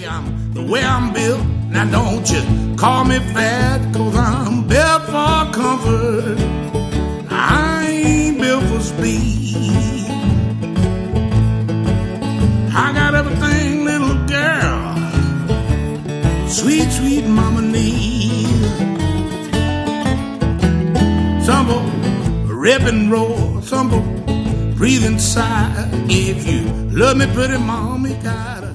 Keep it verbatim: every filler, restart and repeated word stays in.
I'm the way I'm built. Now don't you call me fat, cause I'm built for comfort. I ain't built for speed. I got everything, little girl, sweet, sweet mama needs. Some will rip and roll, some will breathe inside. If you love me, pretty mama, you gotta